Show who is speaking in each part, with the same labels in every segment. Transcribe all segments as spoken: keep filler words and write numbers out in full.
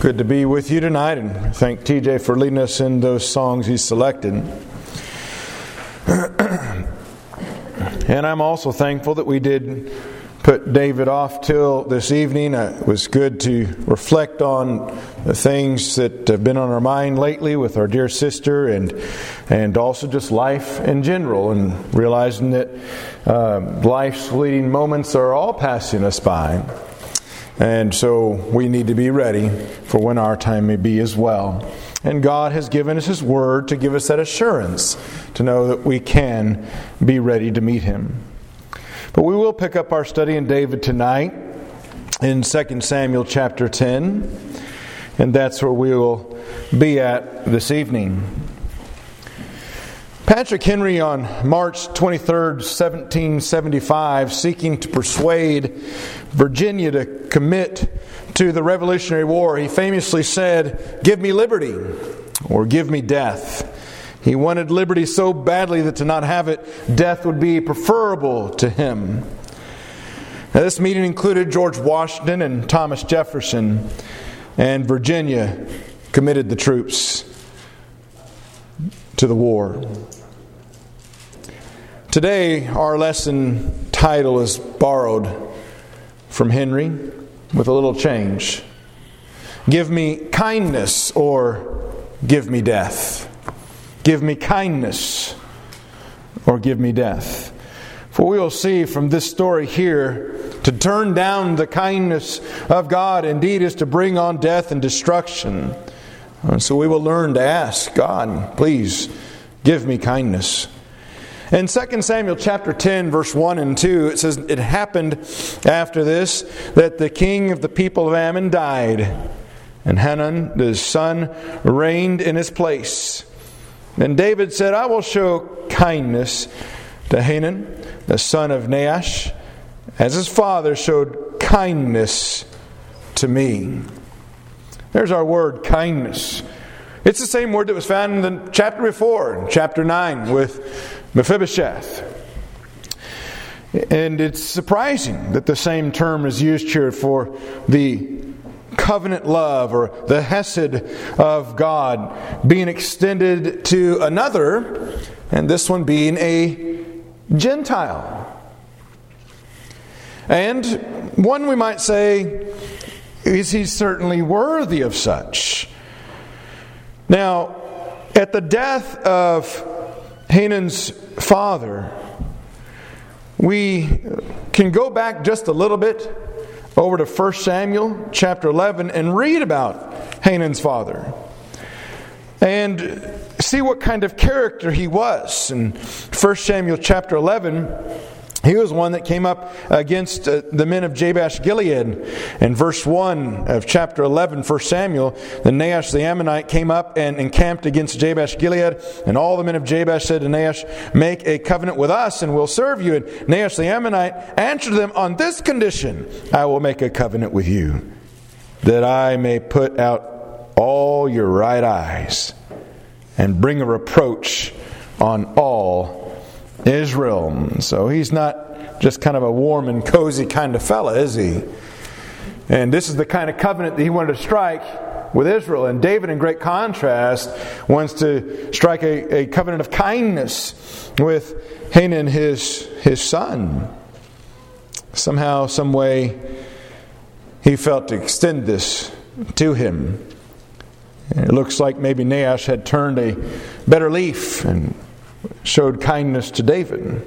Speaker 1: Good to be with you tonight, and thank T J for leading us in those songs he's selected. And I'm also thankful that we did put David off till this evening. Uh, it was good to reflect on the things that have been on our mind lately with our dear sister, and and also just life in general, and realizing that uh, life's fleeting moments are all passing us by. And so we need to be ready for when our time may be as well. And God has given us His Word to give us that assurance to know that we can be ready to meet Him. But we will pick up our study in David tonight in Second Samuel chapter ten. And that's where we will be at this evening. Patrick Henry, on March twenty-third, seventeen seventy-five, seeking to persuade Virginia to commit to the Revolutionary War, he famously said, "Give me liberty or give me death." He wanted liberty so badly that to not have it, death would be preferable to him. Now, this meeting included George Washington and Thomas Jefferson, and Virginia committed the troops to the war. Today, our lesson title is borrowed from Henry with a little change. Give me kindness or give me death. Give me kindness or give me death. For we will see from this story here, to turn down the kindness of God indeed is to bring on death and destruction. And so we will learn to ask God, please give me kindness. In Second Samuel chapter ten, verse one and two, it says, "It happened after this that the king of the people of Ammon died, and Hanun his son reigned in his place. Then David said, I will show kindness to Hanun, the son of Nahash, as his father showed kindness to me." There's our word, kindness. It's the same word that was found in the chapter before, chapter nine, with Mephibosheth. And it's surprising that the same term is used here for the covenant love or the hesed of God being extended to another, and this one being a Gentile. And one we might say, is he certainly worthy of such? Now, at the death of Hanun's father, we can go back just a little bit over to First Samuel chapter eleven and read about Hanun's father and see what kind of character he was. In First Samuel chapter eleven, he was one that came up against uh, the men of Jabesh-Gilead. In verse one of chapter eleven, First Samuel, the Nahash the Ammonite came up and encamped against Jabesh-Gilead. And all the men of Jabesh said to Nahash, "Make a covenant with us and we'll serve you." And Nahash the Ammonite answered them, "On this condition I will make a covenant with you, that I may put out all your right eyes and bring a reproach on all Israel." So he's not just kind of a warm and cozy kind of fella, is he? And this is the kind of covenant that he wanted to strike with Israel. And David, in great contrast, wants to strike a, a covenant of kindness with Hanun, his, his son. Somehow, some way, he felt to extend this to him. And it looks like maybe Nahash had turned a better leaf and showed kindness to David.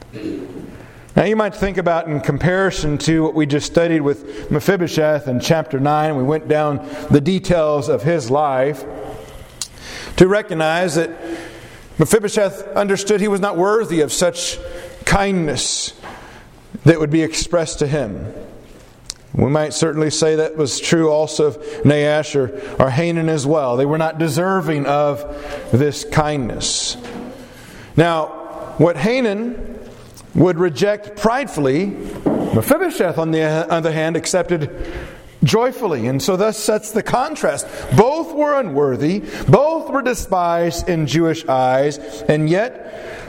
Speaker 1: Now you might think about, in comparison to what we just studied with Mephibosheth in chapter nine, we went down the details of his life, to recognize that Mephibosheth understood he was not worthy of such kindness that would be expressed to him. We might certainly say that was true also of Nahash or, or Hanun as well. They were not deserving of this kindness. Now, what Hanun would reject pridefully, Mephibosheth, on the other hand, accepted joyfully. And so thus sets the contrast. Both were unworthy, both were despised in Jewish eyes, and yet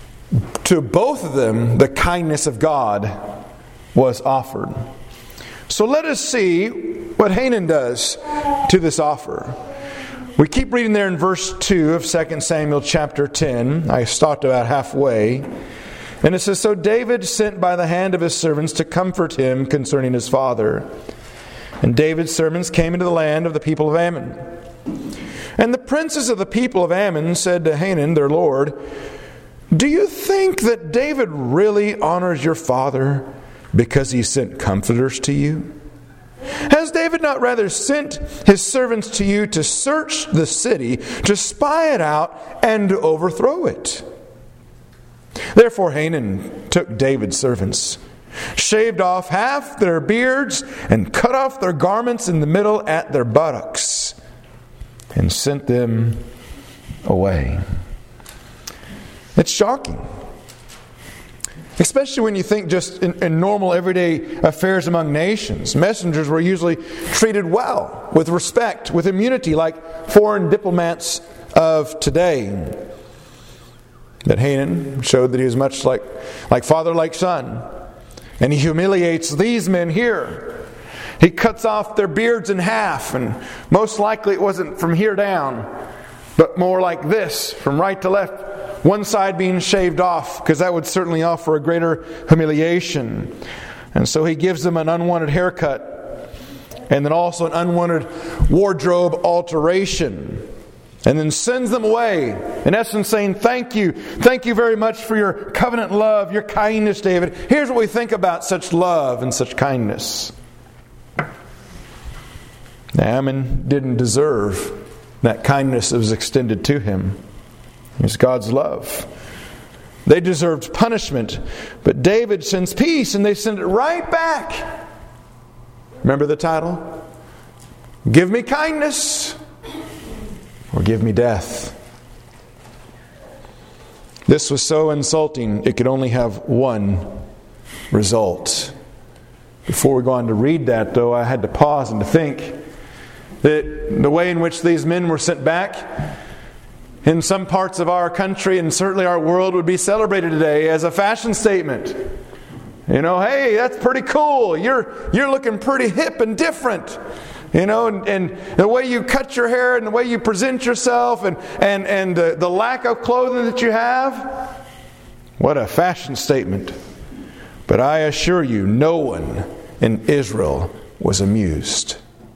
Speaker 1: to both of them the kindness of God was offered. So let us see what Hanan does to this offer. We keep reading there in verse two of Second Samuel chapter ten. I stopped about halfway. And it says, So David sent by the hand of his servants to comfort him concerning his father. And David's servants came into the land of the people of Ammon. And the princes of the people of Ammon said to Hanan, their lord, Do you think that David really honors your father because he sent comforters to you? Has David not rather sent his servants to you to search the city, to spy it out, and to overthrow it? Therefore Hanan took David's servants, shaved off half their beards, and cut off their garments in the middle at their buttocks, and sent them away. It's shocking. Especially when you think just in, in normal everyday affairs among nations. Messengers were usually treated well, with respect, with immunity, like foreign diplomats of today. But Hanan showed that he was much like, like father, like son. And he humiliates these men here. He cuts off their beards in half, and most likely it wasn't from here down, but more like this, from right to left. One side being shaved off, because that would certainly offer a greater humiliation. And so he gives them an unwanted haircut, and then also an unwanted wardrobe alteration, and then sends them away, in essence saying, thank you, thank you very much for your covenant love, your kindness, David. Here's what we think about such love and such kindness. Ammon didn't deserve that kindness that was extended to him. It's God's love. They deserved punishment, but David sends peace, and they send it right back. Remember the title? Give me kindness, or give me death. This was so insulting, it could only have one result. Before we go on to read that, though, I had to pause and to think that the way in which these men were sent back in some parts of our country and certainly our world would be celebrated today as a fashion statement. You know, hey, that's pretty cool. You're you're looking pretty hip and different. You know, and, and the way you cut your hair and the way you present yourself and, and, and the, the lack of clothing that you have. What a fashion statement. But I assure you, no one in Israel was amused.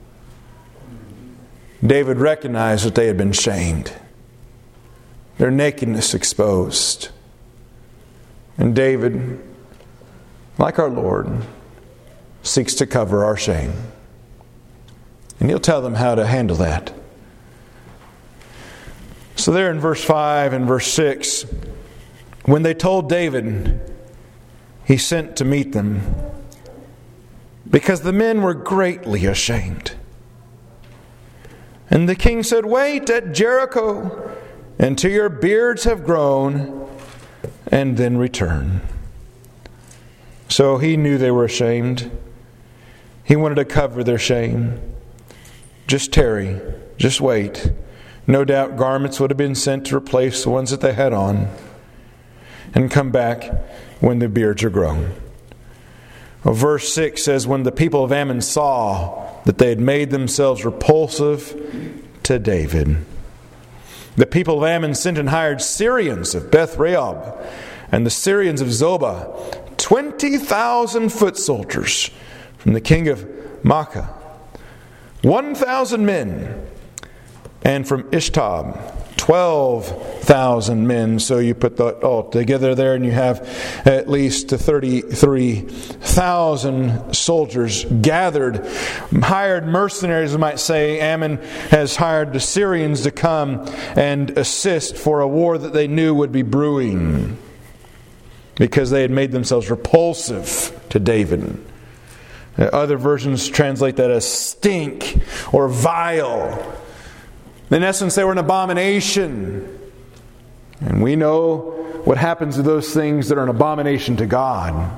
Speaker 1: David recognized that they had been shamed. Their nakedness exposed. And David, like our Lord, seeks to cover our shame. And he'll tell them how to handle that. So there in verse five and verse six, when they told David, he sent to meet them, because the men were greatly ashamed. And the king said, Wait at Jericho until your beards have grown, and then return. So he knew they were ashamed. He wanted to cover their shame. Just tarry, just wait. No doubt garments would have been sent to replace the ones that they had on, and come back when the beards are grown. Well, verse six says, When the people of Ammon saw that they had made themselves repulsive to David, the people of Ammon sent and hired Syrians of Beth Rehob and the Syrians of Zobah, twenty thousand foot soldiers from the king of Maacah, one thousand men, and from Ishtab, twelve thousand men. So you put that all together there and you have at least thirty-three thousand soldiers gathered, hired mercenaries, we might say. Ammon has hired the Syrians to come and assist for a war that they knew would be brewing, because they had made themselves repulsive to David. Other versions translate that as stink or vile. In essence, they were an abomination. And we know what happens to those things that are an abomination to God.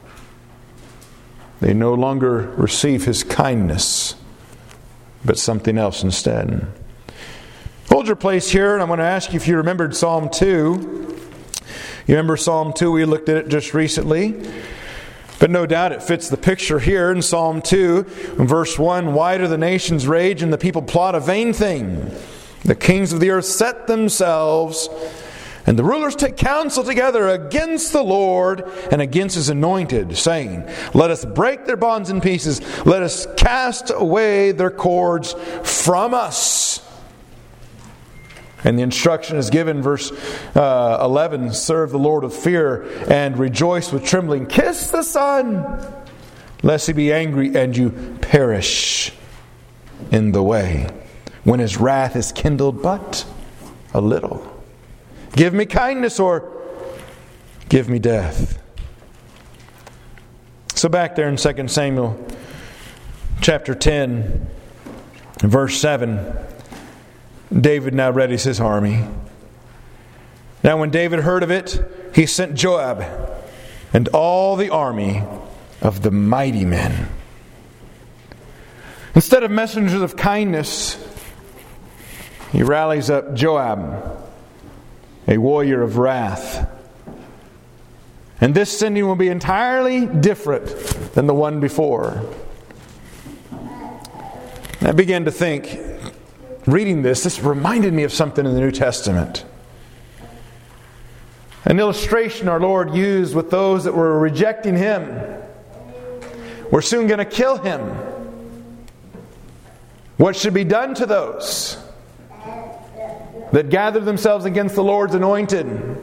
Speaker 1: They no longer receive His kindness, but something else instead. Hold your place here, and I'm going to ask you if you remembered Psalm two. You remember Psalm two? We looked at it just recently. But no doubt it fits the picture here in Psalm two, verse one. Why do the nations rage and the people plot a vain thing? The kings of the earth set themselves, and the rulers take counsel together against the Lord and against His anointed, saying, let us break their bonds in pieces. Let us cast away their cords from us. And the instruction is given, verse uh, eleven, serve the Lord with fear and rejoice with trembling. Kiss the Son, lest He be angry and you perish in the way, when His wrath is kindled but a little. Give me kindness or give me death. So back there in Second Samuel chapter ten, verse seven, David now readies his army. Now when David heard of it, he sent Joab and all the army of the mighty men. Instead of messengers of kindness, he rallies up Joab, a warrior of wrath. And this sending will be entirely different than the one before. And I began to think, reading this, this reminded me of something in the New Testament. An illustration our Lord used with those that were rejecting Him. We're soon going to kill Him. What should be done to those that gather themselves against the Lord's anointed?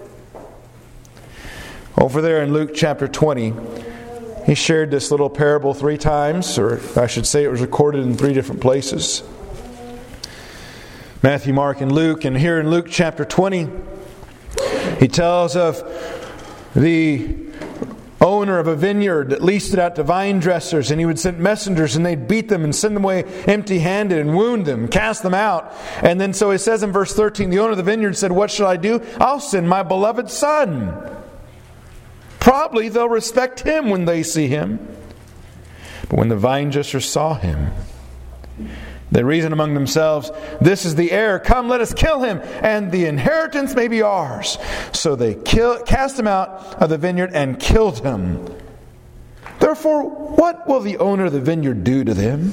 Speaker 1: Over there in Luke chapter twenty, He shared this little parable three times, or I should say it was recorded in three different places. Matthew, Mark, and Luke. And here in Luke chapter twenty, He tells of the owner of a vineyard that leased it out to vine dressers, and he would send messengers, and they'd beat them and send them away empty-handed and wound them, cast them out. And then so it says in verse thirteen, the owner of the vineyard said, what shall I do? I'll send my beloved son. Probably they'll respect him when they see him. But when the vine dressers saw him, they reasoned among themselves, this is the heir. Come, let us kill him, and the inheritance may be ours. So they kill, cast him out of the vineyard and killed him. Therefore, what will the owner of the vineyard do to them?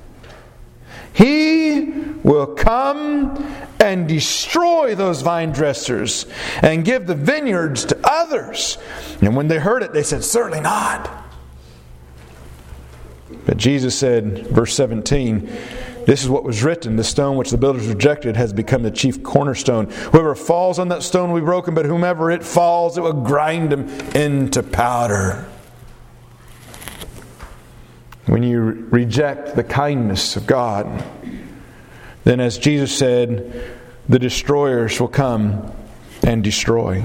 Speaker 1: He will come and destroy those vine dressers and give the vineyards to others. And when they heard it, they said, certainly not. But Jesus said, verse seventeen, this is what was written, the stone which the builders rejected has become the chief cornerstone. Whoever falls on that stone will be broken, but whomever it falls, it will grind him into powder. When you reject the kindness of God, then as Jesus said, the destroyers will come and destroy.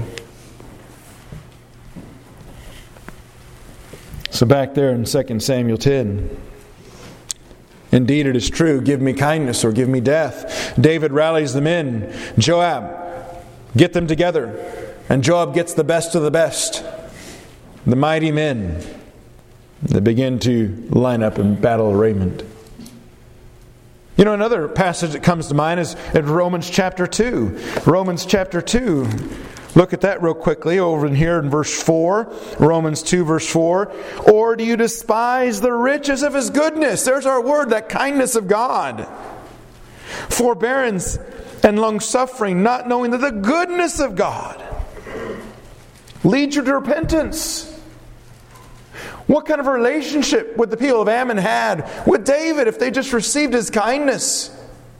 Speaker 1: So back there in Second Samuel ten, indeed it is true, give me kindness or give me death. David rallies the men. Joab, get them together. And Joab gets the best of the best. The mighty men. They begin to line up in battle arrayment. You know, another passage that comes to mind is in Romans chapter two. Romans chapter two. Look at that real quickly over in here in verse four. Romans two verse four. Or do you despise the riches of His goodness? There's our word, that kindness of God. Forbearance and long-suffering, not knowing that the goodness of God leads you to repentance. What kind of a relationship would the people of Ammon had with David if they just received his kindness?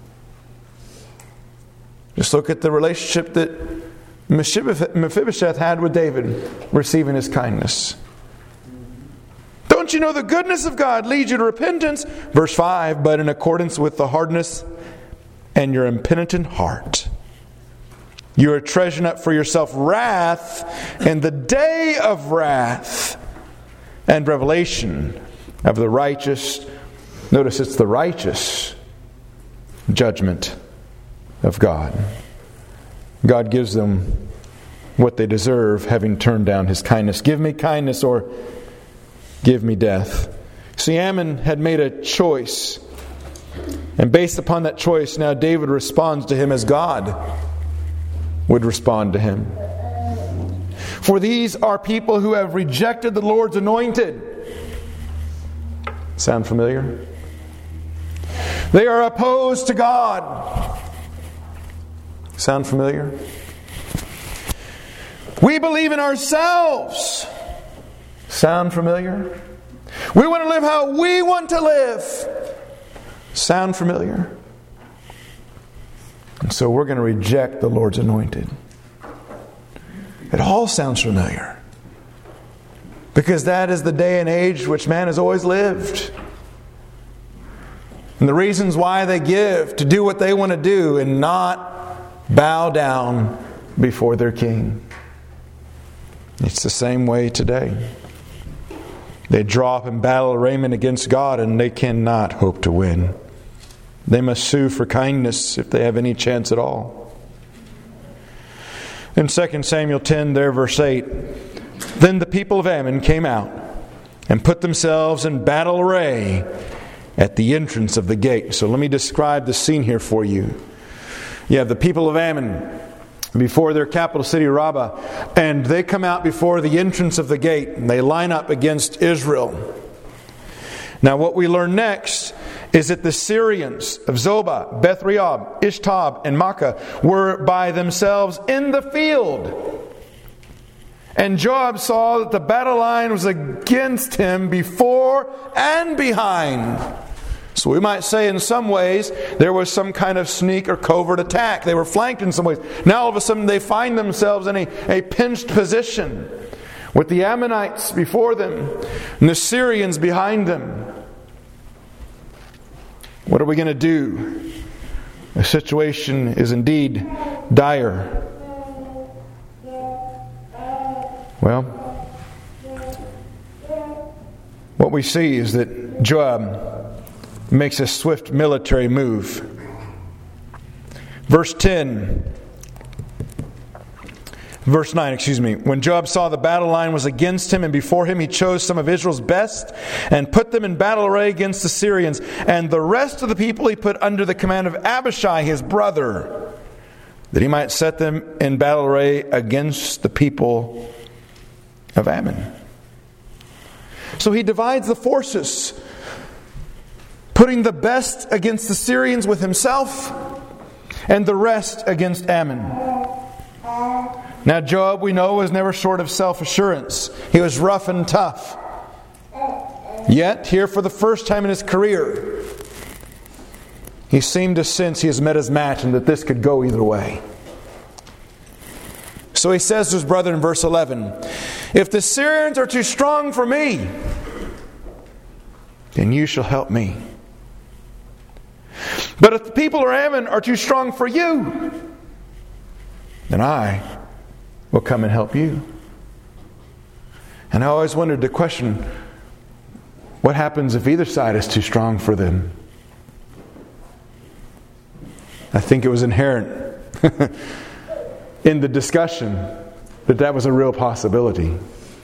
Speaker 1: Just look at the relationship that Mephibosheth had with David, receiving his kindness. Don't you know the goodness of God leads you to repentance? Verse five, but in accordance with the hardness and your impenitent heart, you are treasuring up for yourself wrath in the day of wrath and revelation of the righteous. Notice it's the righteous judgment of God. God gives them what they deserve, having turned down His kindness. Give me kindness or give me death. See, Ammon had made a choice. And based upon that choice, now David responds to him as God would respond to him. For these are people who have rejected the Lord's anointed. Sound familiar? They are opposed to God. Sound familiar? We believe in ourselves. Sound familiar? We want to live how we want to live. Sound familiar? And so we're going to reject the Lord's anointed. It all sounds familiar. Because that is the day and age which man has always lived. And the reasons why they give to do what they want to do and not bow down before their king. It's the same way today. They draw up and battle arraignment against God, and they cannot hope to win. They must sue for kindness if they have any chance at all. In Second Samuel ten, there, verse eight, then the people of Ammon came out and put themselves in battle array at the entrance of the gate. So let me describe the scene here for you. You have the people of Ammon before their capital city, Rabbah, and they come out before the entrance of the gate, and they line up against Israel. Now what we learn next is that the Syrians of Zobah, Beth Rehob, Ishtab, and Makkah were by themselves in the field. And Joab saw that the battle line was against him before and behind. So we might say in some ways there was some kind of sneak or covert attack. They were flanked in some ways. Now all of a sudden they find themselves in a, a pinched position with the Ammonites before them and the Syrians behind them. What are we going to do? The situation is indeed dire. Well, what we see is that Joab makes a swift military move. Verse ten, verse nine, excuse me. When Joab saw the battle line was against him and before him, he chose some of Israel's best and put them in battle array against the Syrians. And the rest of the people he put under the command of Abishai, his brother, that he might set them in battle array against the people of Ammon. So he divides the forces, putting the best against the Syrians with himself and the rest against Ammon. Now Joab, we know, was never short of self-assurance. He was rough and tough. Yet, here for the first time in his career, he seemed to sense he has met his match and that this could go either way. So he says to his brother in verse eleven, if the Syrians are too strong for me, then you shall help me. But if the people of Ammon are too strong for you, then I will come and help you. And I always wondered the question, what happens if either side is too strong for them? I think it was inherent in the discussion that that was a real possibility.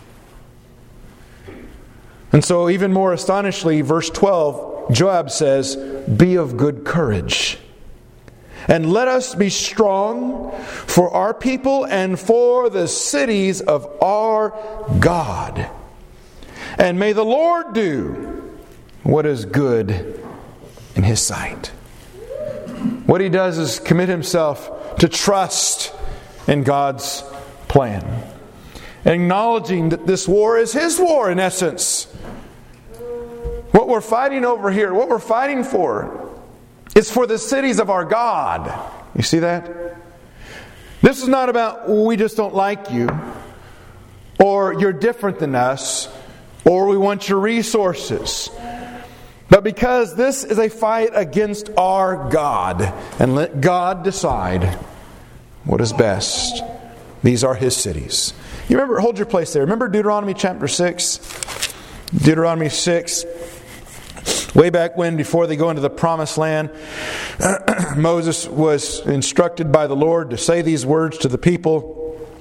Speaker 1: And so even more astonishingly, verse twelve, Joab says, be of good courage, and let us be strong for our people and for the cities of our God. And may the Lord do what is good in His sight. What he does is commit himself to trust in God's plan, acknowledging that this war is His war in essence. What we're fighting over here, what we're fighting for, is for the cities of our God. You see that? This is not about, we just don't like you, or you're different than us, or we want your resources. But because this is a fight against our God, and let God decide what is best. These are His cities. You remember, hold your place there. Remember Deuteronomy chapter six? Deuteronomy six. Way back when, before they go into the promised land, Moses was instructed by the Lord to say these words to the people.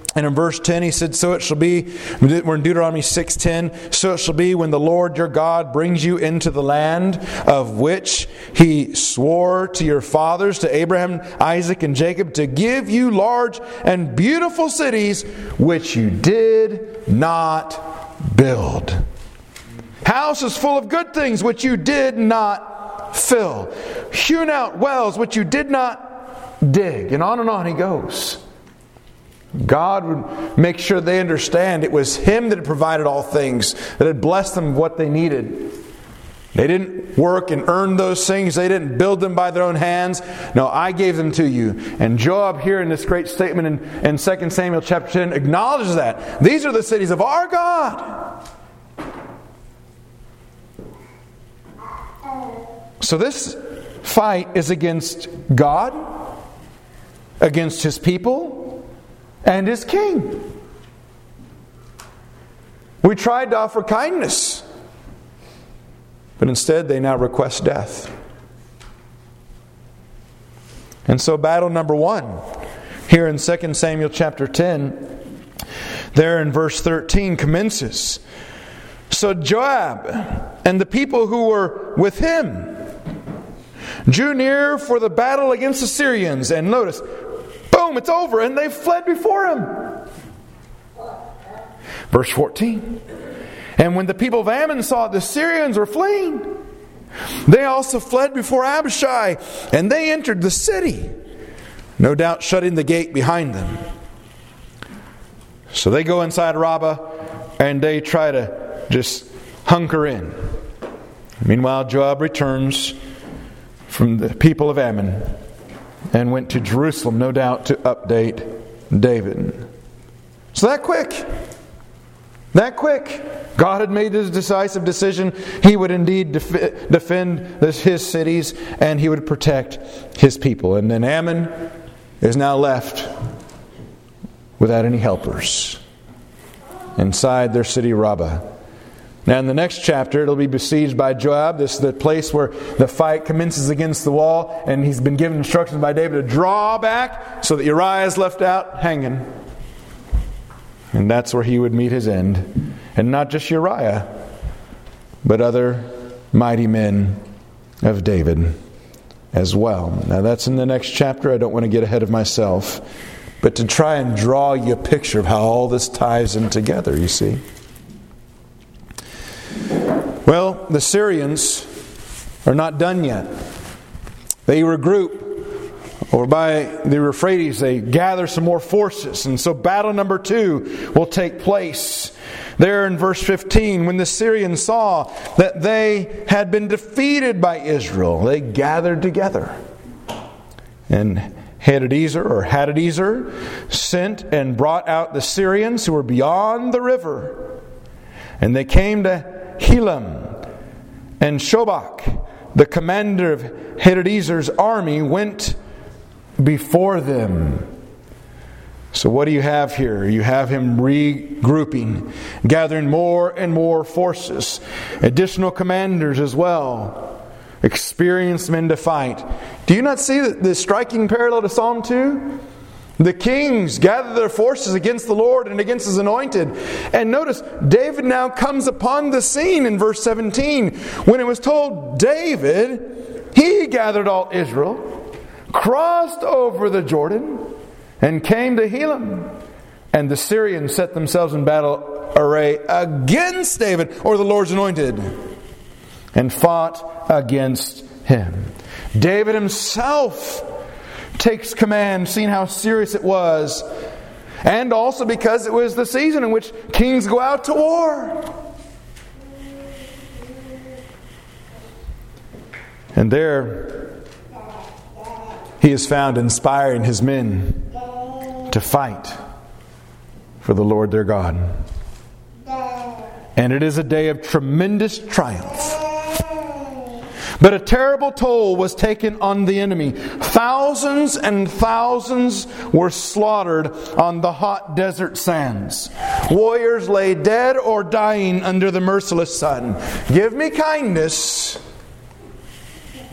Speaker 1: And in verse ten he said, so it shall be, we're in Deuteronomy six ten, so it shall be when the Lord your God brings you into the land of which He swore to your fathers, to Abraham, Isaac, and Jacob, to give you large and beautiful cities which you did not build. Houses full of good things which you did not fill. Hewn out wells which you did not dig. And on and on he goes. God would make sure they understand it was Him that had provided all things, that had blessed them with what they needed. They didn't work and earn those things. They didn't build them by their own hands. No, I gave them to you. And Joab here in this great statement in, in Second Samuel chapter ten acknowledges that. These are the cities of our God. So this fight is against God, against His people, and His king. We tried to offer kindness, but instead they now request death. And so battle number one, here in Second Samuel chapter ten, there in verse thirteen commences. So Joab and the people who were with him drew near for the battle against the Syrians. And notice, boom, it's over, and they fled before him. Verse fourteen. And when the people of Ammon saw the Syrians were fleeing, they also fled before Abishai, and they entered the city, no doubt shutting the gate behind them. So they go inside Rabbah, and they try to just hunker in. Meanwhile, Joab returns from the people of Ammon and went to Jerusalem, no doubt to update David. So that quick, that quick, God had made this decisive decision. He would indeed def- defend this, His cities, and He would protect His people. And then Ammon is now left without any helpers inside their city Rabbah. Now in the next chapter, it'll be besieged by Joab. This is the place where the fight commences against the wall, and he's been given instructions by David to draw back so that Uriah is left out hanging. And that's where he would meet his end. And not just Uriah, but other mighty men of David as well. Now that's in the next chapter. I don't want to get ahead of myself, but to try and draw you a picture of how all this ties in together, you see. Well, the Syrians are not done yet. They regroup. Or by the Euphrates, they gather some more forces. And so battle number two will take place. There in verse fifteen, when the Syrians saw that they had been defeated by Israel, they gathered together. And Hadadezer or Hadadezer sent and brought out the Syrians who were beyond the river. And they came to Helam, and Shobach, the commander of Hadadezer's army, went before them. So what do you have here? You have him regrouping, gathering more and more forces, additional commanders as well, experienced men to fight. Do you not see the striking parallel to Psalm two? The kings gather their forces against the Lord and against His anointed. And notice, David now comes upon the scene in verse seventeen. When it was told David, he gathered all Israel, crossed over the Jordan, and came to Helam. And the Syrians set themselves in battle array against David, or the Lord's anointed, and fought against him. David himself takes command, seeing how serious it was, and also because it was the season in which kings go out to war. And there he is found inspiring his men to fight for the Lord their God. And it is a day of tremendous triumph. But a terrible toll was taken on the enemy. Thousands and thousands were slaughtered on the hot desert sands. Warriors lay dead or dying under the merciless sun. Give me kindness,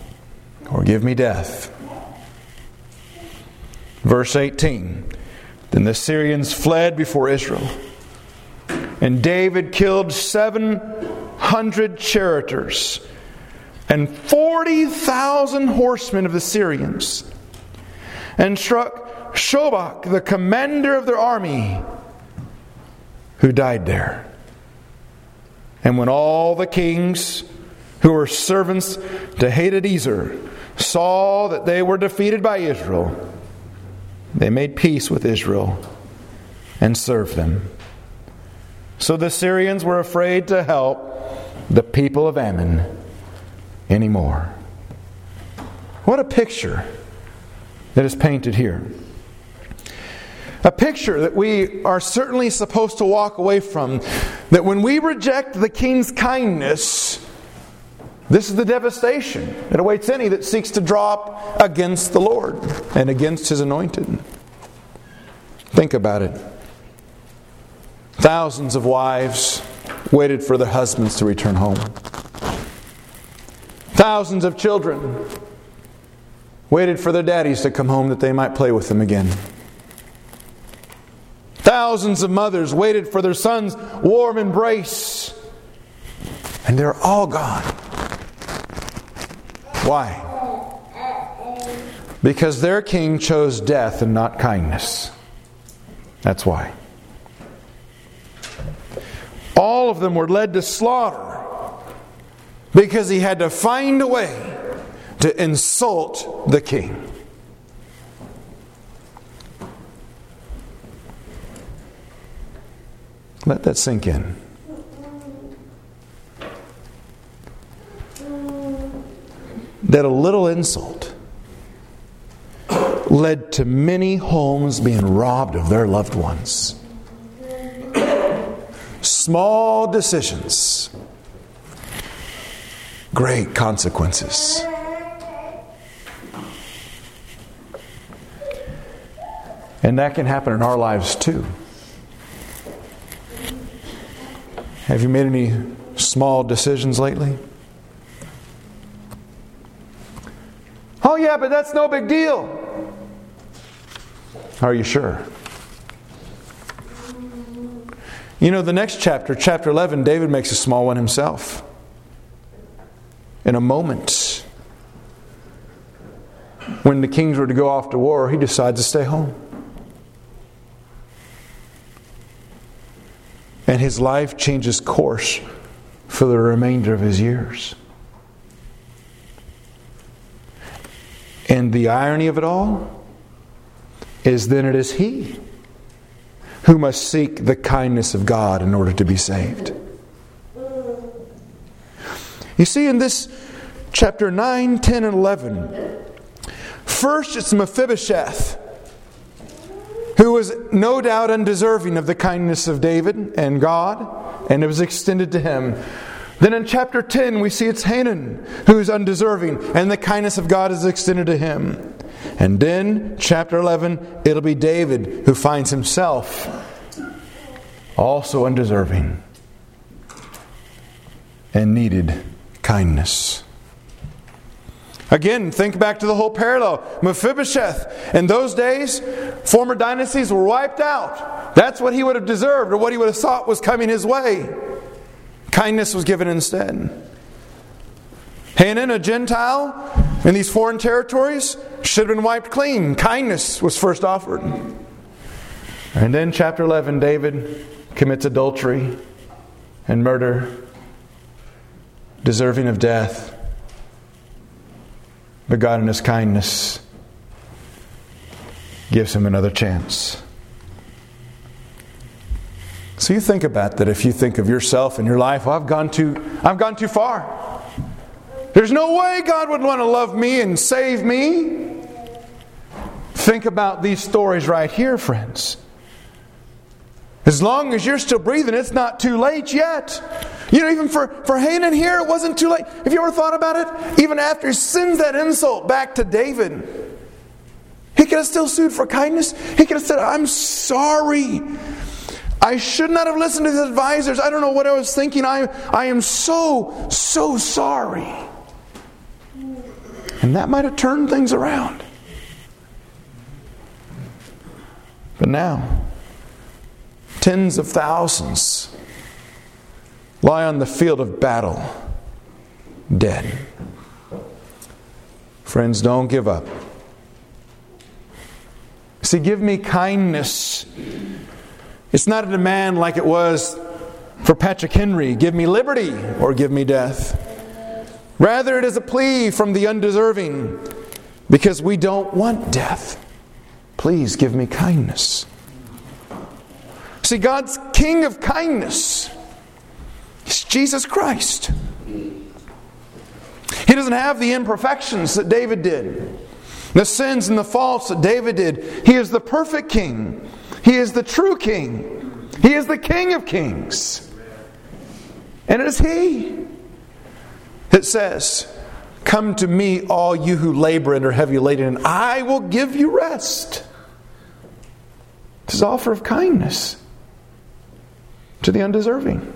Speaker 1: or give me death. Verse eighteen. Then the Syrians fled before Israel. And David killed seven hundred charioteers and forty thousand horsemen of the Syrians, and struck Shobach, the commander of their army, who died there. And when all the kings who were servants to Hadadezer saw that they were defeated by Israel, they made peace with Israel and served them. So the Syrians were afraid to help the people of Ammon anymore. What a picture that is painted here. A picture that we are certainly supposed to walk away from. That when we reject the king's kindness, this is the devastation that awaits any that seeks to draw up against the Lord and against His anointed. Think about it. Thousands of wives waited for their husbands to return home. Thousands of children waited for their daddies to come home that they might play with them again. Thousands of mothers waited for their sons' warm embrace. And they're all gone. Why? Because their king chose death and not kindness. That's why. All of them were led to slaughter because he had to find a way to insult the king. Let that sink in. That a little insult led to many homes being robbed of their loved ones. Small decisions, great consequences. And that can happen in our lives too. Have you made any small decisions lately? Oh yeah, but that's no big deal. Are you sure? You know, the next chapter, chapter eleven, David makes a small one himself. In a moment, when the kings were to go off to war, he decides to stay home. And his life changes course for the remainder of his years. And the irony of it all is then it is he who must seek the kindness of God in order to be saved. You see, in this chapter nine, ten, and eleven, first it's Mephibosheth, who was no doubt undeserving of the kindness of David and God, and it was extended to him. Then in chapter ten, we see it's Hanan who is undeserving, and the kindness of God is extended to him. And then, chapter eleven, it'll be David who finds himself also undeserving and needed kindness. Again, think back to the whole parallel. Mephibosheth, in those days, former dynasties were wiped out. That's what he would have deserved, or what he would have thought was coming his way. Kindness was given instead. Hanan, a Gentile in these foreign territories, should have been wiped clean. Kindness was first offered. And then chapter eleven, David commits adultery and murder, deserving of death. But God in His kindness gives him another chance. So you think about that. If you think of yourself and your life, well, I've gone too, I've gone too far. There's no way God would want to love me and save me. Think about these stories right here, friends. As long as you're still breathing, it's not too late yet. You know, even for, for Hanan here, it wasn't too late. Have you ever thought about it? Even after he sends that insult back to David, he could have still sued for kindness. He could have said, I'm sorry. I should not have listened to his advisors. I don't know what I was thinking. I, I am so, so sorry. And that might have turned things around. But now, tens of thousands lie on the field of battle, dead. Friends, don't give up. See, give me kindness. It's not a demand like it was for Patrick Henry, give me liberty or give me death. Rather, it is a plea from the undeserving, because we don't want death. Please give me kindness. See, God's King of kindness is Jesus Christ. He doesn't have the imperfections that David did, the sins and the faults that David did. He is the perfect King. He is the true King. He is the King of kings. And it is He that says, "Come to me, all you who labor and are heavy laden, and I will give you rest." It's His offer of kindness to the undeserving.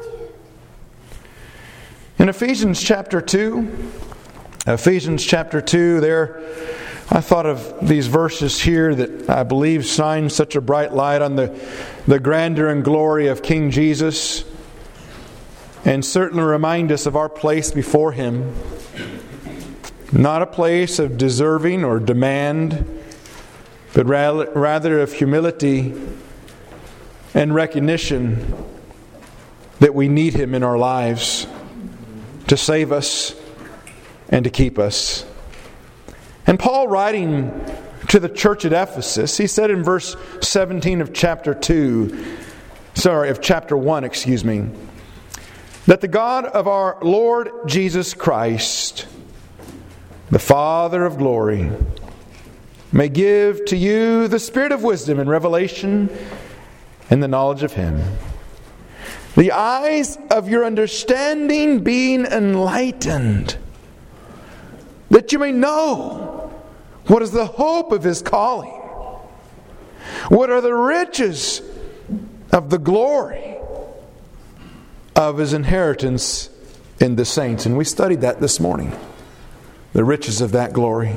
Speaker 1: In Ephesians chapter two, Ephesians chapter two, there I thought of these verses here that I believe shine such a bright light on the, the grandeur and glory of King Jesus, and certainly remind us of our place before Him. Not a place of deserving or demand, but rather, rather of humility and recognition that we need Him in our lives to save us and to keep us. And Paul, writing to the church at Ephesus, he said in verse seventeen of chapter two, sorry, of chapter one, excuse me, that the God of our Lord Jesus Christ, the Father of glory, may give to you the spirit of wisdom and revelation and the knowledge of Him, the eyes of your understanding being enlightened, that you may know what is the hope of His calling, what are the riches of the glory of His inheritance in the saints. And we studied that this morning, the riches of that glory.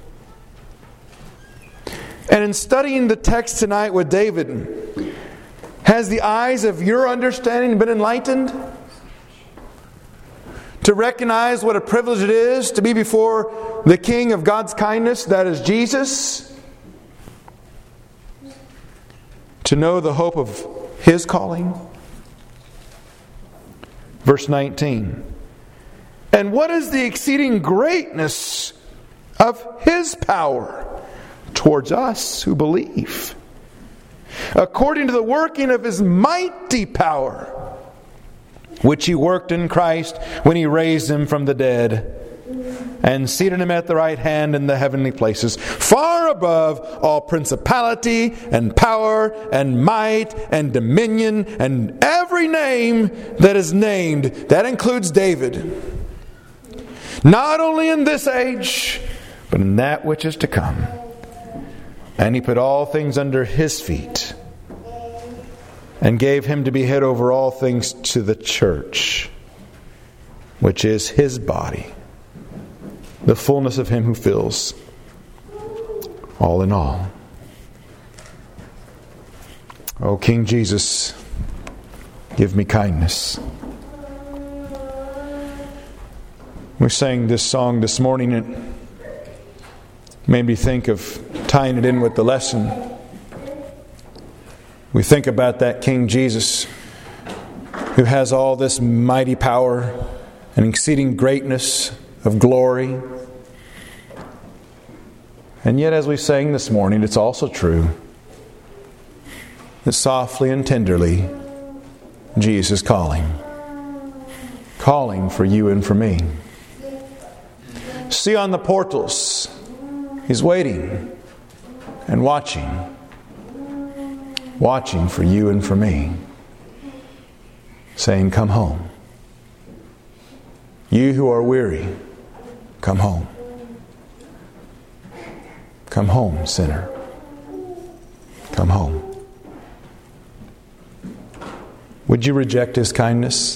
Speaker 1: And in studying the text tonight with David, has the eyes of your understanding been enlightened? To recognize what a privilege it is to be before the King of God's kindness, that is Jesus. To know the hope of His calling. Verse nineteen. And what is the exceeding greatness of His power towards us who believe? According to the working of His mighty power, which He worked in Christ when He raised Him from the dead and seated Him at the right hand in the heavenly places, far above all principality and power and might and dominion and every name that is named. That includes David. Not only in this age, but in that which is to come. And He put all things under His feet and gave Him to be head over all things to the church, which is His body, the fullness of Him who fills all in all. O King Jesus, give me kindness. We sang this song this morning. It made me think of tying it in with the lesson. We think about that King Jesus who has all this mighty power and exceeding greatness of glory. And yet, as we sang this morning, it's also true that softly and tenderly Jesus is calling. Calling for you and for me. See on the portals, He's waiting and watching. Watching for you and for me. Saying, come home. You who are weary, come home. Come home, sinner. Come home. Would you reject His kindness?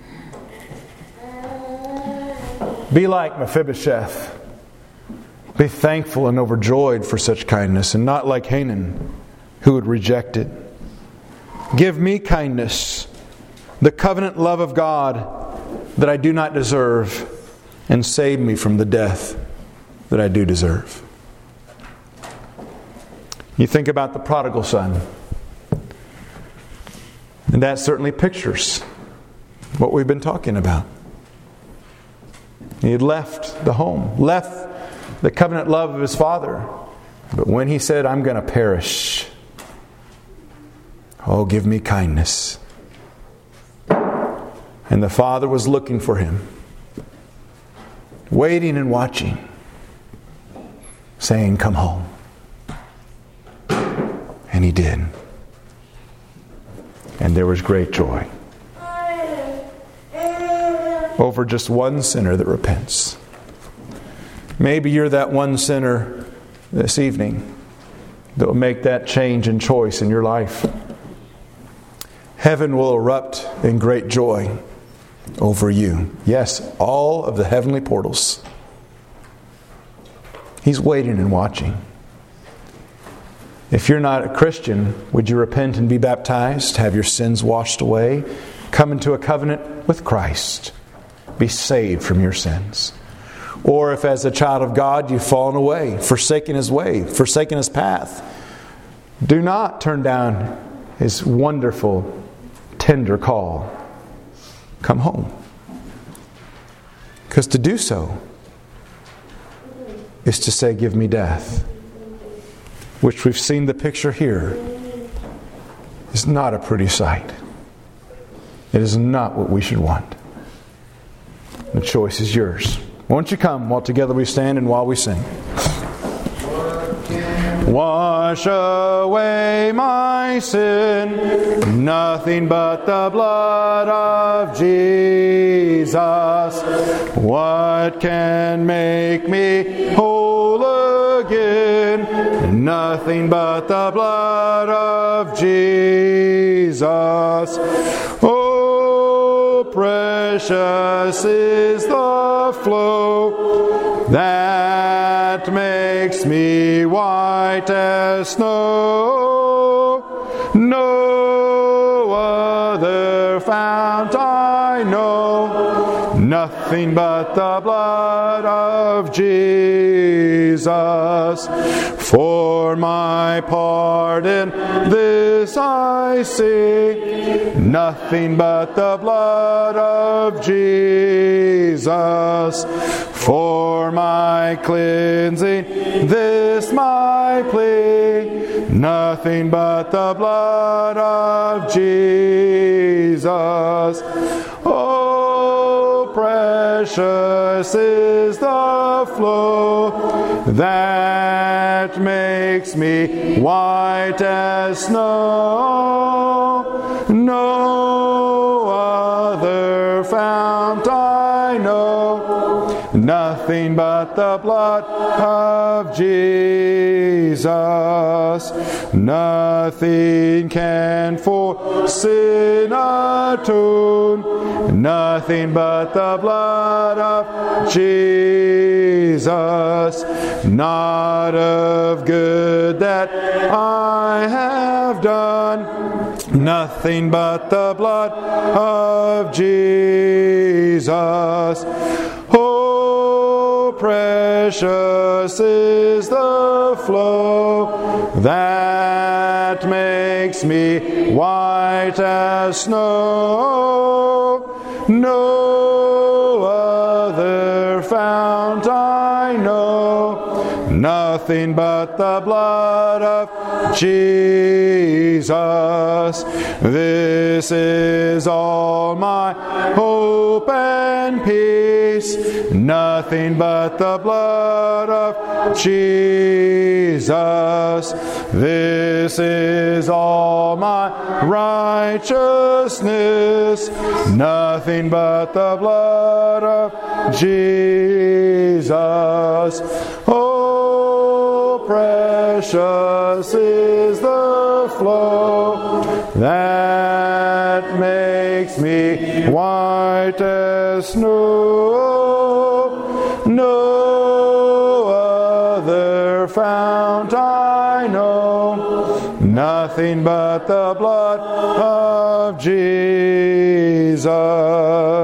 Speaker 1: Be like Mephibosheth. Be thankful and overjoyed for such kindness, and not like Hanan, who would reject it. Give me kindness, the covenant love of God that I do not deserve, and save me from the death that I do deserve. You think about the prodigal son, and that certainly pictures what we've been talking about. He had left the home, left the covenant love of his father. But when he said, I'm going to perish, oh, give me kindness. And the father was looking for him, waiting and watching, saying, come home. And he did. And there was great joy over just one sinner that repents. Maybe you're that one sinner this evening that will make that change and choice in your life. Heaven will erupt in great joy over you. Yes, all of the heavenly portals. He's waiting and watching. If you're not a Christian, would you repent and be baptized? Have your sins washed away? Come into a covenant with Christ. Be saved from your sins. Or if as a child of God you've fallen away, forsaken His way, forsaken His path, do not turn down His wonderful, tender call. Come home. Because to do so is to say, give me death. Which we've seen the picture here is not a pretty sight. It is not what we should want. The choice is yours. Won't you come while together we stand and while we sing? Wash away my sin, nothing but the blood of Jesus. What can make me whole again? Nothing but the blood of Jesus. Oh, precious is the flow that makes me white as snow. No other fount I know, nothing but the blood of Jesus. For my pardon this I seek, nothing but the blood of Jesus. For my cleansing this my plea, nothing but the blood of Jesus. Oh, precious is the flow that makes me white as snow. No other fount I know, nothing but the blood of Jesus. Nothing can for sin atone, nothing but the blood of Jesus. Not of good that I have done, nothing but the blood of Jesus. Oh, precious is the flow that makes me white as snow. No other fount I know, nothing but the blood of Jesus. This is all my hope and peace, nothing but the blood of Jesus. This is all my righteousness, nothing but the blood of Jesus. Oh, precious is the flow that makes me white as snow. No other fount I know, none nothing but the blood of Jesus.